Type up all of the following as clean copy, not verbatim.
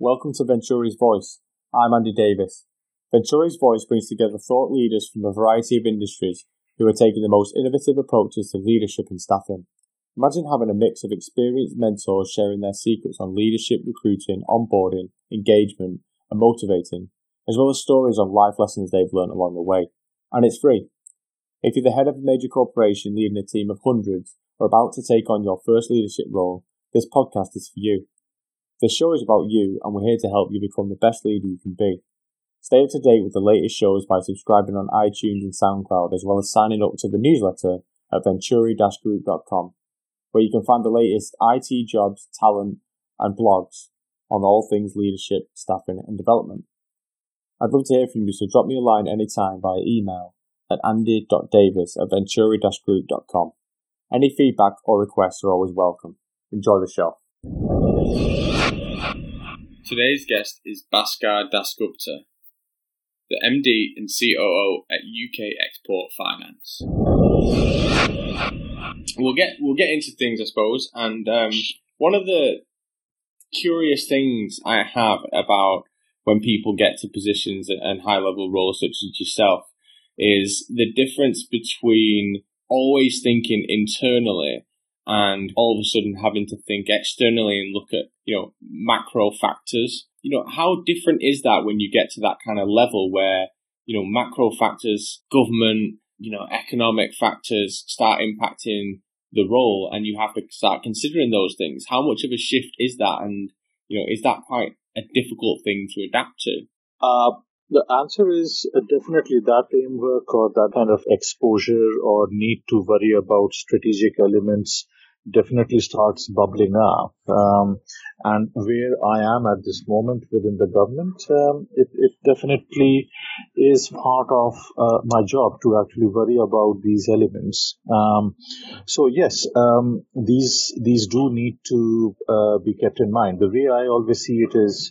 Welcome to Venturi's Voice. I'm Andy Davis. Venturi's Voice brings together thought leaders from a variety of industries who are taking the most innovative approaches to leadership and staffing. Imagine having a mix of experienced mentors sharing their secrets on leadership, recruiting, onboarding, engagement, and motivating, as well as stories on life lessons they've learned along the way. And it's free. If you're the head of a major corporation leading a team of hundreds or about to take on your first leadership role, this podcast is for you. This show is about you, and we're here to help you become the best leader you can be. Stay up to date with the latest shows by subscribing on iTunes and SoundCloud, as well as signing up to the newsletter at venturi-group.com, where you can find the latest IT jobs, talent, and blogs on all things leadership, staffing, and development. I'd love to hear from you, so drop me a line anytime via email at andy.davis@venturi-group.com. Any feedback or requests are always welcome. Enjoy the show. Today's guest is Bhaskar Dasgupta, the MD and COO at UK Export Finance. We'll get into things, I suppose, and one of the curious things I have about when people get to positions and high-level roles such as yourself is the difference between always thinking internally and all of a sudden having to think externally and look at, macro factors. How different is that when you get to that kind of level where, macro factors, government, economic factors start impacting the role and you have to start considering those things? How much of a shift is that? And, is that quite a difficult thing to adapt to? The answer is definitely that framework or that kind of exposure or need to worry about strategic elements definitely starts bubbling up. And where I am at this moment within the government, it definitely is part of my job to actually worry about these elements. So yes, these do need to be kept in mind. The way I always see it is,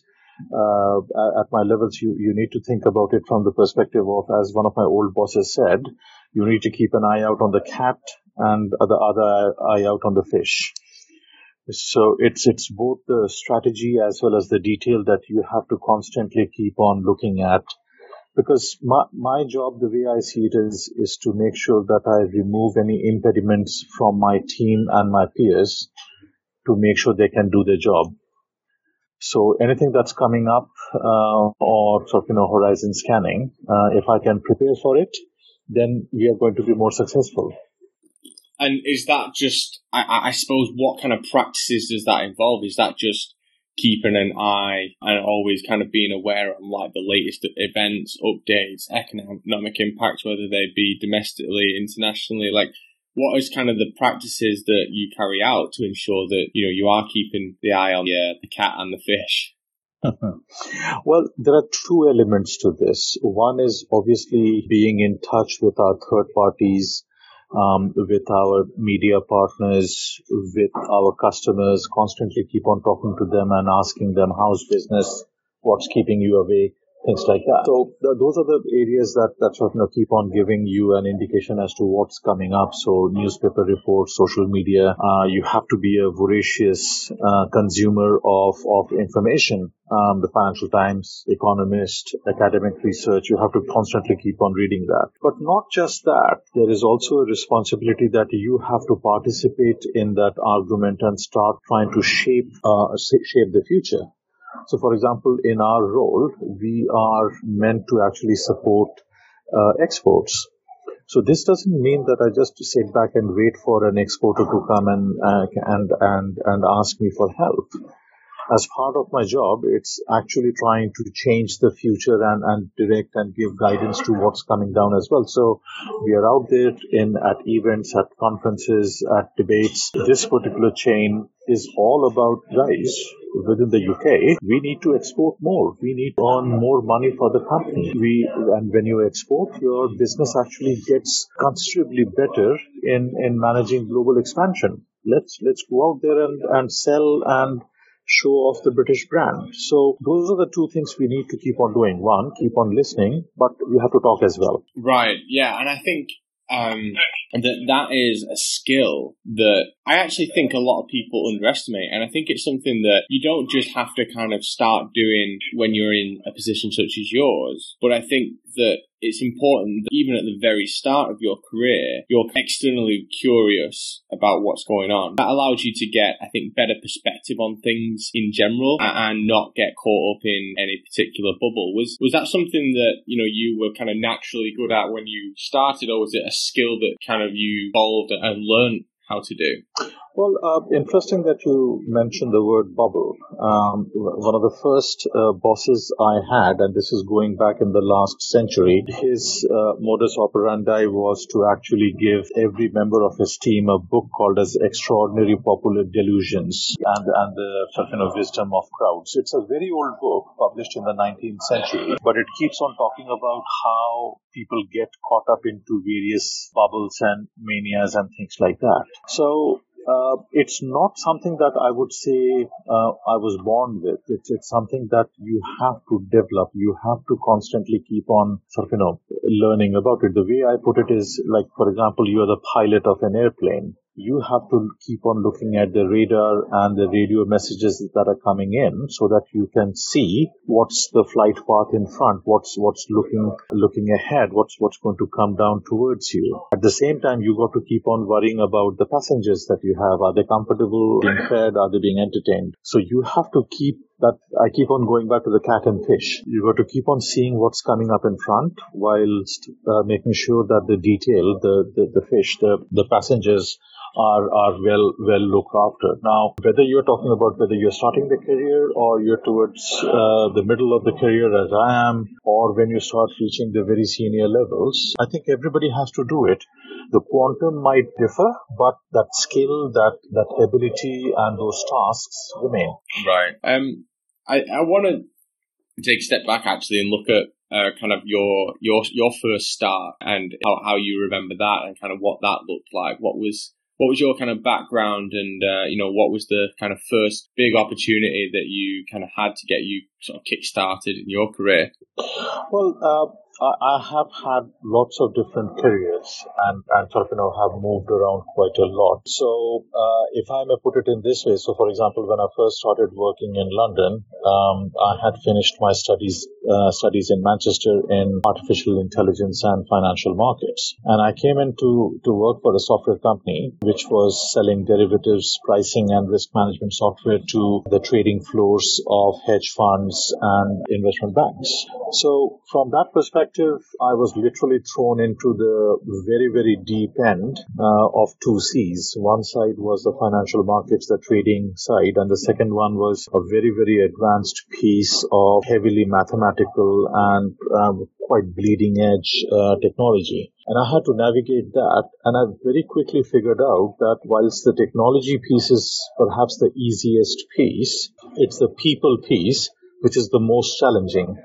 at my levels, you need to think about it from the perspective of, as one of my old bosses said, you need to keep an eye out on the cat and the other eye out on the fish. So it's both the strategy as well as the detail that you have to constantly keep on looking at. Because my job, the way I see it, is to make sure that I remove any impediments from my team and my peers to make sure they can do their job. So anything that's coming up or sort of, horizon scanning, if I can prepare for it, then we are going to be more successful. And is that just, I suppose, what kind of practices does that involve? Is that just keeping an eye and always kind of being aware of the latest events, updates, economic impacts, whether they be domestically, internationally? What is kind of the practices that you carry out to ensure that, you are keeping the eye on the cat and the fish? Well, there are two elements to this. One is obviously being in touch with our third parties, with our media partners, with our customers, constantly keep on talking to them and asking them how's business, what's keeping you awake, things like that. So those are the areas that sort of keep on giving you an indication as to what's coming up. So newspaper reports, social media, you have to be a voracious consumer of information. The Financial Times, Economist, academic research, you have to constantly keep on reading that. But not just that, there is also a responsibility that you have to participate in that argument and start trying to shape the future. So, for example, in our role, we are meant to actually support exports. So this doesn't mean that I just sit back and wait for an exporter to come and ask me for help. As part of my job, it's actually trying to change the future and direct and give guidance to what's coming down as well. So we are out there at events, at conferences, at debates. This particular chain is all about, guys, within the UK, we need to export more. We need to earn more money for the company. And when you export, your business actually gets considerably better in managing global expansion. Let's go out there and sell and show off the British brand. So those are the two things we need to keep on doing. One, keep on listening, but we have to talk as well. Right, yeah. And I think And that is a skill that I actually think a lot of people underestimate. And I think it's something that you don't just have to kind of start doing when you're in a position such as yours. But I think that it's important that even at the very start of your career, you're externally curious about what's going on. That allows you to get, I think, better perspective on things in general and not get caught up in any particular bubble. Was that something that, you were kind of naturally good at when you started, or was it a skill that kind of you evolved and learned how to do? Well, interesting that you mentioned the word bubble. One of the first bosses I had, and this is going back in the last century, his modus operandi was to actually give every member of his team a book called as Extraordinary Popular Delusions and the Wisdom of Crowds. It's a very old book published in the 19th century, but it keeps on talking about how people get caught up into various bubbles and manias and things like that. So, it's not something that I would say I was born with. It's something that you have to develop. You have to constantly keep on learning about it. The way I put it is like, for example, you are the pilot of an airplane. You have to keep on looking at the radar and the radio messages that are coming in so that you can see what's the flight path in front, what's looking ahead, what's going to come down towards you. At the same time, you got to keep on worrying about the passengers that you have. Are they comfortable, being fed? Are they being entertained? So you have to keep that. I keep on going back to the cat and fish. You got to keep on seeing what's coming up in front whilst making sure that the detail, the fish, the passengers are well looked after. Now, whether you're starting the career or you're towards the middle of the career as I am, or when you start reaching the very senior levels, I think everybody has to do it. The quantum might differ, but that skill, that ability and those tasks remain. Right. I want to take a step back actually and look at kind of your first start and how you remember that and kind of what that looked like. What was your kind of background and, what was the kind of first big opportunity that you kind of had to get you sort of kick-started in your career? Well, I have had lots of different careers and have moved around quite a lot. So, if I may put it in this way, so for example, when I first started working in London, I had finished my studies in Manchester in artificial intelligence and financial markets. And I came in to work for a software company which was selling derivatives, pricing and risk management software to the trading floors of hedge funds and investment banks. So from that perspective, I was literally thrown into the very, very deep end of two seas. One side was the financial markets, the trading side, and the second one was a very, very advanced piece of heavily mathematical and quite bleeding edge technology. And I had to navigate that, and I very quickly figured out that whilst the technology piece is perhaps the easiest piece, it's the people piece which is the most challenging.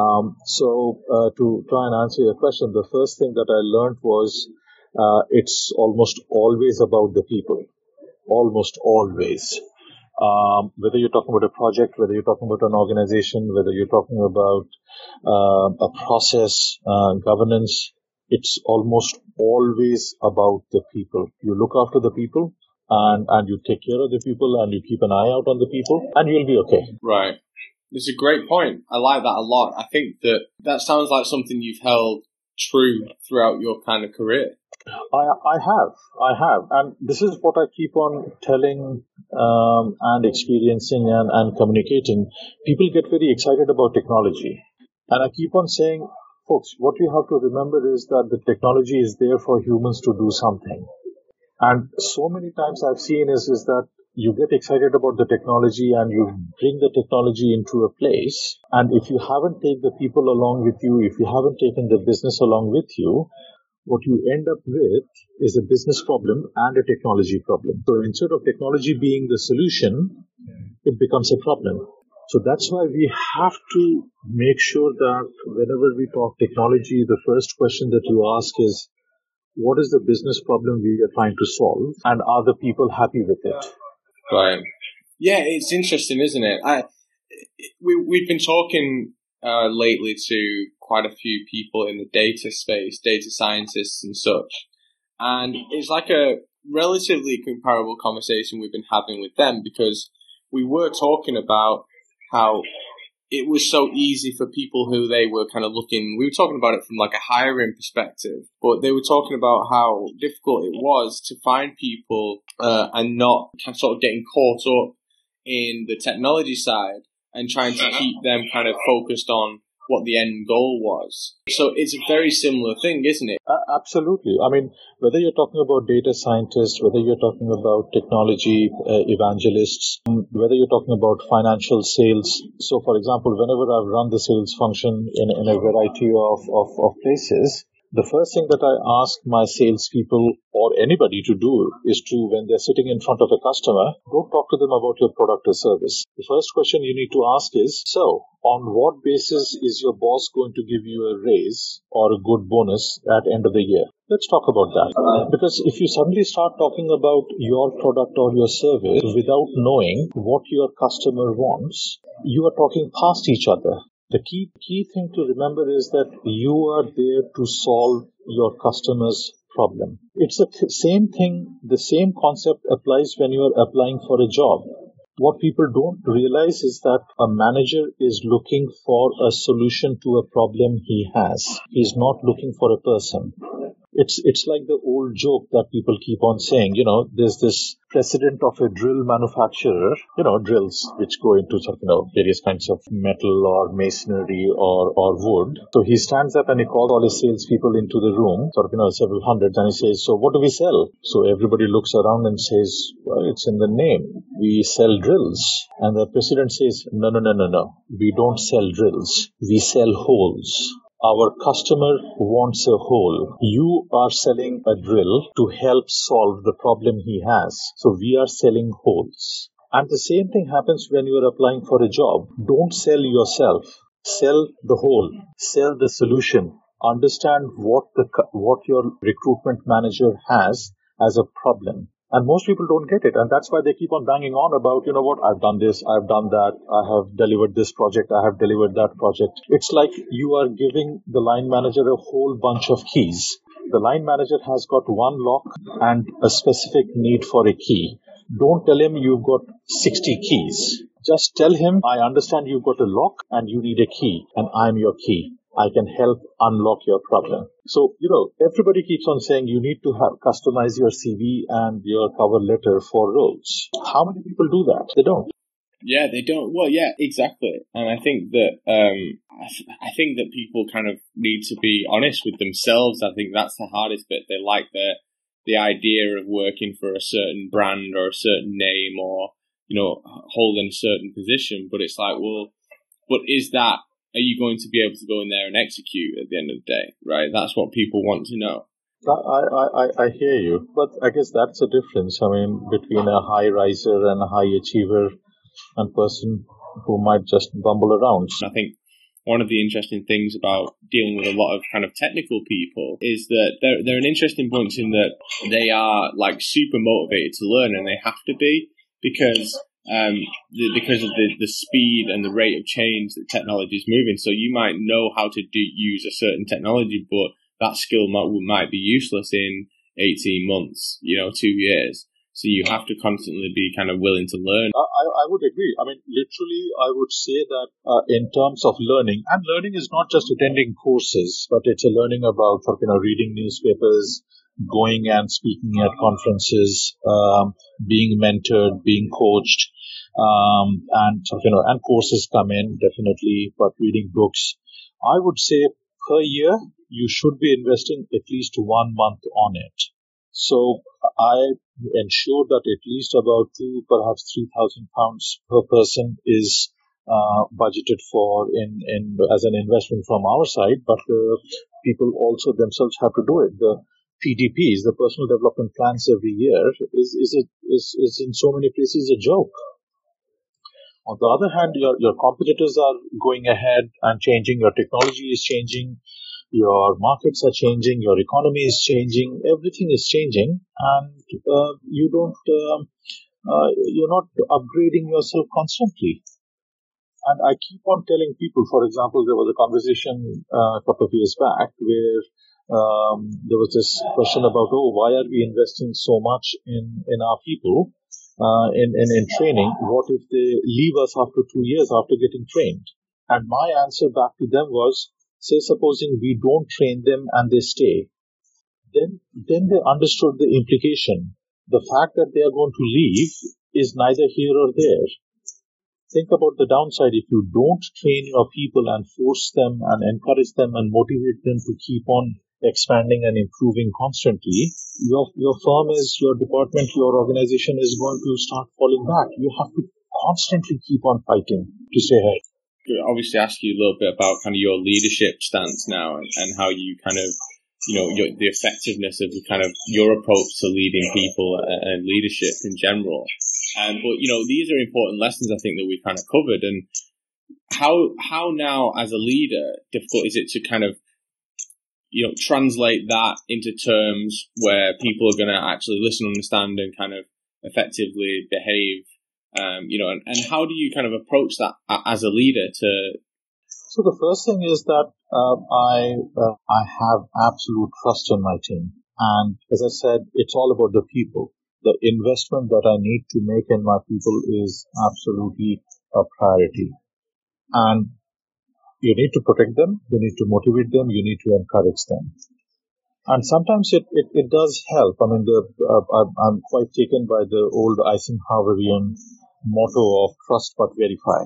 So to try and answer your question, the first thing that I learned was it's almost always about the people. Almost always. Whether you're talking about a project, whether you're talking about an organization, whether you're talking about a process, governance, it's almost always about the people. You look after the people and you take care of the people and you keep an eye out on the people and you'll be okay. Right. It's a great point. I like that a lot. I think that sounds like something you've held true throughout your kind of career. I have. And this is what I keep on telling and experiencing and communicating. People get very excited about technology. And I keep on saying, folks, what you have to remember is that the technology is there for humans to do something. And so many times I've seen is that you get excited about the technology and you bring the technology into a place. And if you haven't taken the people along with you, if you haven't taken the business along with you, what you end up with is a business problem and a technology problem. So instead of technology being the solution, it becomes a problem. So that's why we have to make sure that whenever we talk technology, the first question that you ask is, what is the business problem we are trying to solve? And are the people happy with it? Right. Yeah, it's interesting, isn't it? We've been talking lately to quite a few people in the data space, data scientists and such. And it's like a relatively comparable conversation we've been having with them, because we were talking about how it was so easy for people who they were kind of looking. We were talking about it from like a hiring perspective, but they were talking about how difficult it was to find people and not sort of getting caught up in the technology side and trying to keep them kind of focused on what the end goal was. So it's a very similar thing, isn't it? Absolutely. I mean, whether you're talking about data scientists, whether you're talking about technology evangelists, whether you're talking about financial sales. So, for example, whenever I've run the sales function in a variety of places, the first thing that I ask my salespeople or anybody to do is to, when they're sitting in front of a customer, don't talk to them about your product or service. The first question you need to ask is, so, on what basis is your boss going to give you a raise or a good bonus at the end of the year? Let's talk about that. Because if you suddenly start talking about your product or your service without knowing what your customer wants, you are talking past each other. The key thing to remember is that you are there to solve your customer's problem. It's the same thing, the same concept applies when you are applying for a job. What people don't realize is that a manager is looking for a solution to a problem he has. He's not looking for a person. It's like the old joke that people keep on saying, there's this president of a drill manufacturer, drills which go into various kinds of metal or masonry or wood. So he stands up and he calls all his salespeople into the room, several hundreds, and he says, so what do we sell? So everybody looks around and says, well, it's in the name. We sell drills. And the president says, no. We don't sell drills. We sell holes. Our customer wants a hole. You are selling a drill to help solve the problem he has. So we are selling holes. And the same thing happens when you are applying for a job. Don't sell yourself. Sell the hole. Sell the solution. Understand what your recruitment manager has as a problem. And most people don't get it. And that's why they keep on banging on about, I've done this, I've done that, I have delivered this project, I have delivered that project. It's like you are giving the line manager a whole bunch of keys. The line manager has got one lock and a specific need for a key. Don't tell him you've got 60 keys. Just tell him, I understand you've got a lock and you need a key, and I'm your key. I can help unlock your problem. So, everybody keeps on saying you need to customize your CV and your cover letter for roles. How many people do that? They don't. Yeah, they don't. Well, yeah, exactly. And I think that I think that people kind of need to be honest with themselves. I think that's the hardest bit. They like the idea of working for a certain brand or a certain name or holding a certain position. But it's like, well, but are you going to be able to go in there and execute at the end of the day, right? That's what people want to know. I hear you, but I guess that's the difference. Between a high riser and a high achiever and person who might just bumble around. I think one of the interesting things about dealing with a lot of kind of technical people is that they're an interesting bunch in that they are like super motivated to learn, and they have to be because of the speed and the rate of change that technology is moving. So you might know how to use a certain technology, but that skill might be useless in 18 months, 2 years. So you have to constantly be kind of willing to learn. I would agree. Literally, I would say that in terms of learning, and learning is not just attending courses, but it's a learning about, reading newspapers, going and speaking at conferences, being mentored, being coached, and courses come in definitely, but reading books. I would say per year, you should be investing at least 1 month on it. So I ensure that at least about £2,000, perhaps £3,000 per person is budgeted for in as an investment from our side, but people also themselves have to do it. The PDPs, the personal development plans every year, is in so many places a joke. On the other hand, your competitors are going ahead and changing, your technology is changing, your markets are changing, your economy is changing, everything is changing, and you're not upgrading yourself constantly. And I keep on telling people, for example, there was a conversation a couple of years back where there was this question about, why are we investing so much in our people, in training? What if they leave us after 2 years after getting trained? And my answer back to them was, say, supposing we don't train them and they stay, then they understood the implication. The fact that they are going to leave is neither here or there. Think about the downside. If you don't train your people and force them and encourage them and motivate them to keep on expanding and improving constantly, your firm is, your department, your organization is going to start falling back. You have to constantly keep on fighting to stay ahead. Obviously ask you a little bit about kind of your leadership stance now and how you kind of, the effectiveness of kind of your approach to leading people and leadership in general. But, these are important lessons I think that we've kind of covered. And how now as a leader, difficult is it to kind of, translate that into terms where people are going to actually listen, understand, and kind of effectively behave, and how do you kind of approach that as a leader to? So the first thing is that I have absolute trust in my team. And as I said, it's all about the people. The investment that I need to make in my people is absolutely a priority. And you need to protect them, you need to motivate them, you need to encourage them. And sometimes it does help. I mean, I'm quite taken by the old Eisenhowerian motto of trust but verify.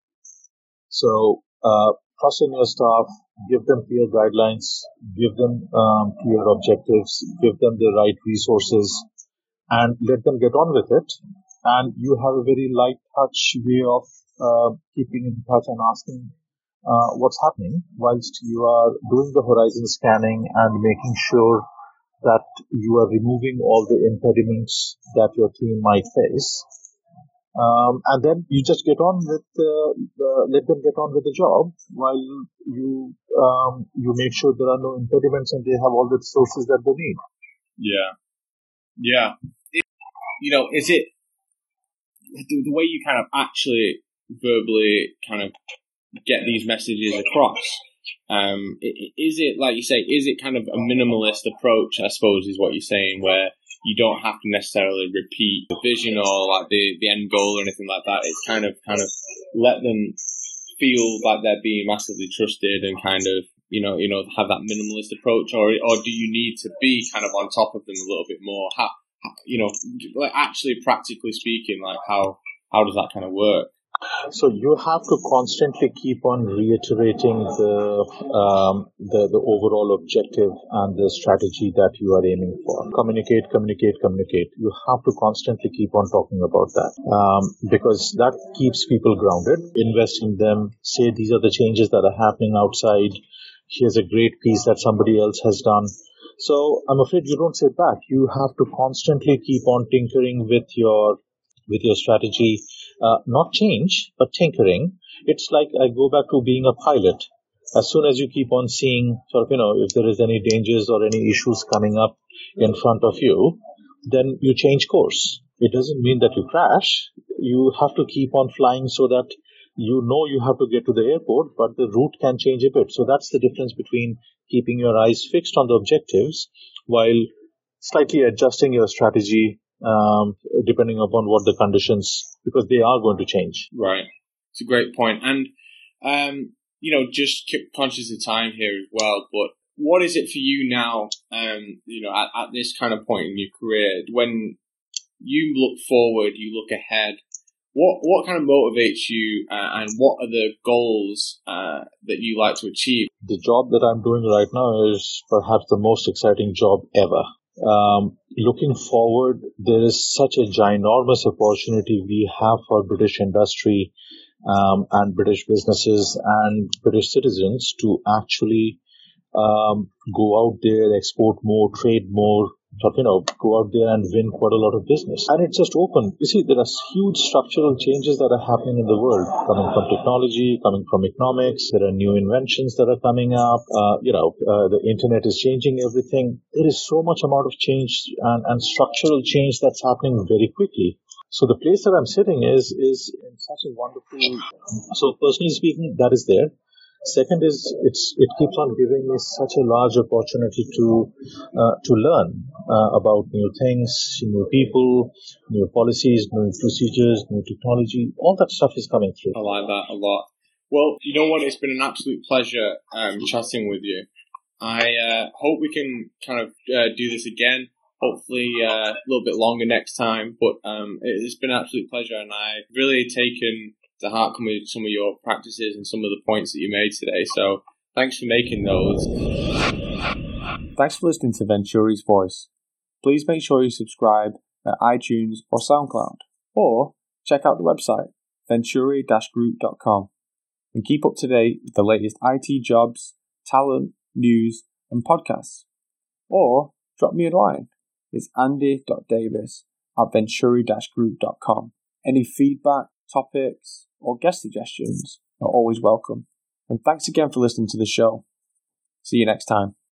So, trust in your staff, give them clear guidelines, give them clear objectives, give them the right resources, and let them get on with it. And you have a very light touch way of keeping in touch and asking what's happening whilst you are doing the horizon scanning and making sure that you are removing all the impediments that your team might face. And then you just get on with let them get on with the job while you make sure there are no impediments and they have all the resources that they need. Yeah. Is it the way you kind of actually verbally kind of get these messages across? Is it, like you say, is it kind of a minimalist approach, I suppose, is what you're saying, where you don't have to necessarily repeat the vision or like the end goal or anything like that? It's kind of let them feel like they're being massively trusted and kind of, have that minimalist approach, or do you need to be kind of on top of them a little bit more? How, like actually practically speaking, like how does that kind of work? So you have to constantly keep on reiterating the overall objective and the strategy that you are aiming for. Communicate. You have to constantly keep on talking about that because that keeps people grounded. Invest in them. Say these are the changes that are happening outside. Here's a great piece that somebody else has done. So I'm afraid you don't sit back. You have to constantly keep on tinkering with your strategy. Not change, but tinkering. It's like I go back to being a pilot. As soon as you keep on seeing if there is any dangers or any issues coming up in front of you, then you change course. It doesn't mean that you crash. You have to keep on flying so that you have to get to the airport, but the route can change a bit. So that's the difference between keeping your eyes fixed on the objectives while slightly adjusting your strategy depending upon what the conditions, because they are going to change. Right. It's a great point. And, just keep conscious of time here as well, but what is it for you now, at this kind of point in your career, when you look forward, you look ahead, what kind of motivates you and what are the goals that you like to achieve? The job that I'm doing right now is perhaps the most exciting job ever. Looking forward, there is such a ginormous opportunity we have for British industry and British businesses and British citizens to actually go out there, export more, trade more, go out there and win quite a lot of business. And it's just open. You see, there are huge structural changes that are happening in the world, coming from technology, coming from economics. There are new inventions that are coming up. The internet is changing everything. There is so much amount of change and structural change that's happening very quickly. So the place that I'm sitting is in such a wonderful, so personally speaking, that is there. Second is it keeps on giving me such a large opportunity to learn about new things, new people, new policies, new procedures, new technology. All that stuff is coming through. I like that a lot. Well, you know what? It's been an absolute pleasure chatting with you. I hope we can kind of do this again. Hopefully a little bit longer next time. But it's been an absolute pleasure, and I've really taken to heart some of your practices and some of the points that you made today. So thanks for making those. Thanks for listening to Venturi's Voice. Please make sure you subscribe at iTunes or SoundCloud, or check out the website, venturi-group.com, and keep up to date with the latest IT jobs, talent, news, and podcasts. Or drop me a line. It's andy.davis@venturi-group.com. Any feedback, topics, or guest suggestions are always welcome. And thanks again for listening to the show. See you next time.